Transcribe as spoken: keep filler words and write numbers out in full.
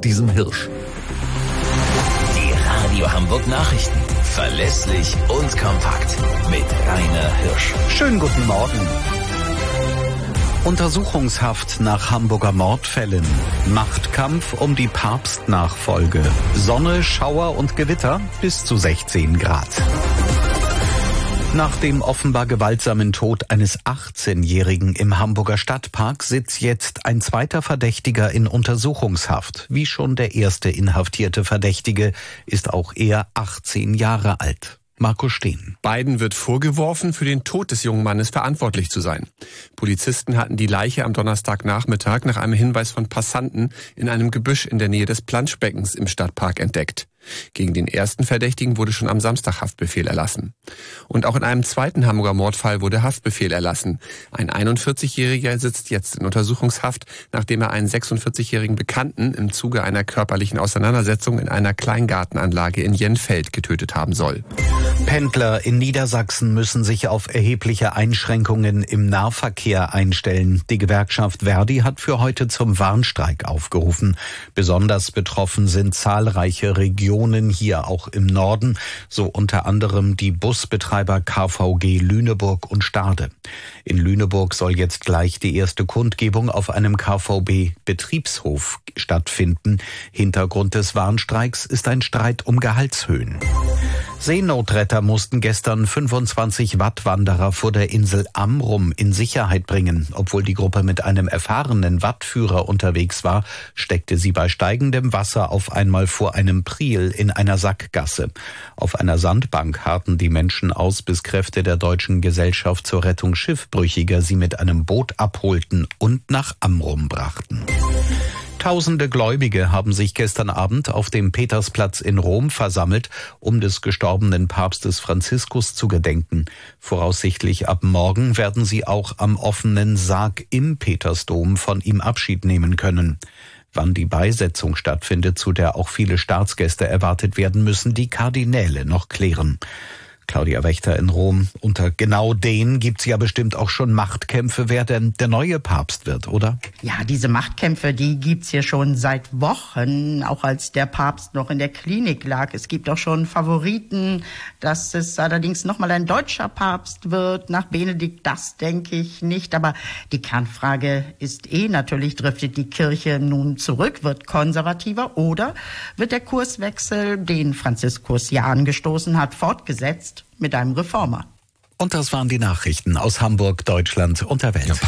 diesem Hirsch. Die Radio Hamburg Nachrichten. Verlässlich und kompakt. Mit Rainer Hirsch. Schönen guten Morgen. Untersuchungshaft nach Hamburger Mordfällen. Machtkampf um die Papstnachfolge. Sonne, Schauer und Gewitter bis zu sechzehn Grad. Nach dem offenbar gewaltsamen Tod eines achtzehnjährigen im Hamburger Stadtpark sitzt jetzt ein zweiter Verdächtiger in Untersuchungshaft. Wie schon der erste inhaftierte Verdächtige ist auch er achtzehn Jahre alt. Marco Steen. Beiden wird vorgeworfen, für den Tod des jungen Mannes verantwortlich zu sein. Polizisten hatten die Leiche am Donnerstagnachmittag nach einem Hinweis von Passanten in einem Gebüsch in der Nähe des Planschbeckens im Stadtpark entdeckt. Gegen den ersten Verdächtigen wurde schon am Samstag Haftbefehl erlassen. Und auch in einem zweiten Hamburger Mordfall wurde Haftbefehl erlassen. Ein einundvierzigjähriger sitzt jetzt in Untersuchungshaft, nachdem er einen sechsundvierzigjährigen Bekannten im Zuge einer körperlichen Auseinandersetzung in einer Kleingartenanlage in Jenfeld getötet haben soll. Pendler in Niedersachsen müssen sich auf erhebliche Einschränkungen im Nahverkehr einstellen. Die Gewerkschaft Verdi hat für heute zum Warnstreik aufgerufen. Besonders betroffen sind zahlreiche Regionen hier auch im Norden, so unter anderem die Busbetreiber K V G Lüneburg und Stade. In Lüneburg soll jetzt gleich die erste Kundgebung auf einem K V B-Betriebshof stattfinden. Hintergrund des Warnstreiks ist ein Streit um Gehaltshöhen. Seenotretter mussten gestern fünfundzwanzig Wattwanderer vor der Insel Amrum in Sicherheit bringen. Obwohl die Gruppe mit einem erfahrenen Wattführer unterwegs war, steckte sie bei steigendem Wasser auf einmal vor einem Priel in einer Sackgasse. Auf einer Sandbank harrten die Menschen aus, bis Kräfte der Deutschen Gesellschaft zur Rettung Schiffbrüchiger sie mit einem Boot abholten und nach Amrum brachten. Tausende Gläubige haben sich gestern Abend auf dem Petersplatz in Rom versammelt, um des gestorbenen Papstes Franziskus zu gedenken. Voraussichtlich ab morgen werden sie auch am offenen Sarg im Petersdom von ihm Abschied nehmen können. Wann die Beisetzung stattfindet, zu der auch viele Staatsgäste erwartet werden, müssen die Kardinäle noch klären. Claudia Wächter in Rom. Unter genau denen gibt's ja bestimmt auch schon Machtkämpfe, wer denn der neue Papst wird, oder? Ja, diese Machtkämpfe, die gibt's hier schon seit Wochen, auch als der Papst noch in der Klinik lag. Es gibt auch schon Favoriten, dass es allerdings nochmal ein deutscher Papst wird. Nach Benedikt, das denke ich nicht. Aber die Kernfrage ist eh natürlich, driftet die Kirche nun zurück, wird konservativer oder wird der Kurswechsel, den Franziskus ja angestoßen hat, fortgesetzt mit einem Reformer? Und das waren die Nachrichten aus Hamburg, Deutschland und der Welt.